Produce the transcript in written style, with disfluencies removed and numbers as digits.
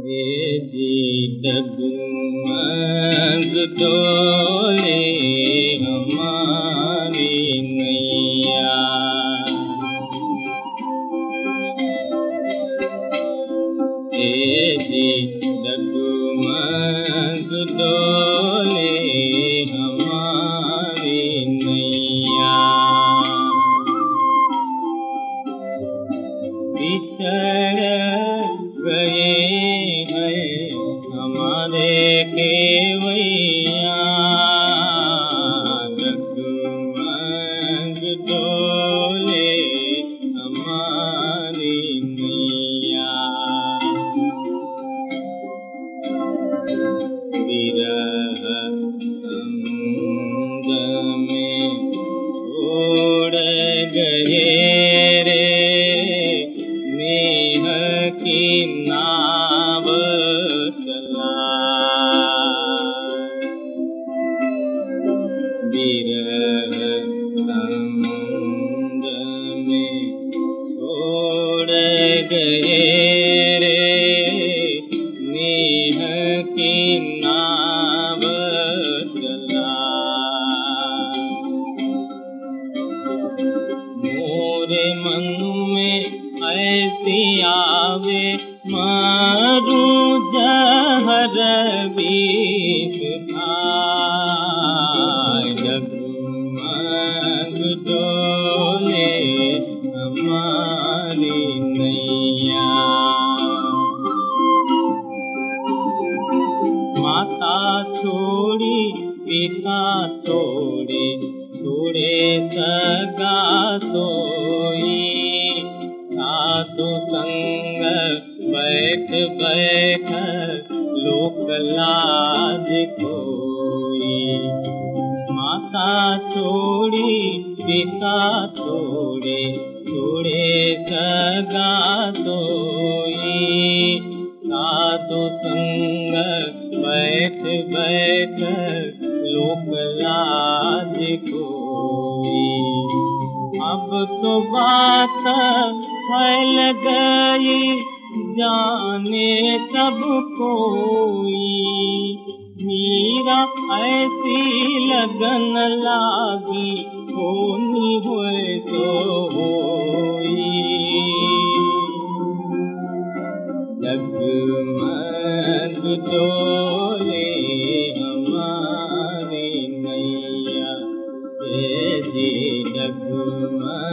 जी डगमग डोले हमारी नैया। जी डगमग डोले हमारी नैया। बिछड़ गए हैं हमारे केवैया। डगमग डोले हमारी नैया। विरह संग में छोड़ गए रे नेह की नाव चला। विरह संग में छोड़ गए रे नेह की नाव चला। मोरे मन में ऐसी आवे मारूं जहर बीच खाए। डगमग डोले हमारी नैया। माता छोड़ी पिता छोड़े छोड़े सगा सोई। साधु संग बैठ बैठ लोक लाज कोई। माता छोड़ी पिता छोड़े छोड़े सगा सोई। साधु संग बैठ बैठ लोक लाज कोई। अब तो बात फैल गई जाने सब कोई। मीरा ऐसी लगन लागी होनी हुए तो होई। डगमग डोले हमारी नैया। जी डगमग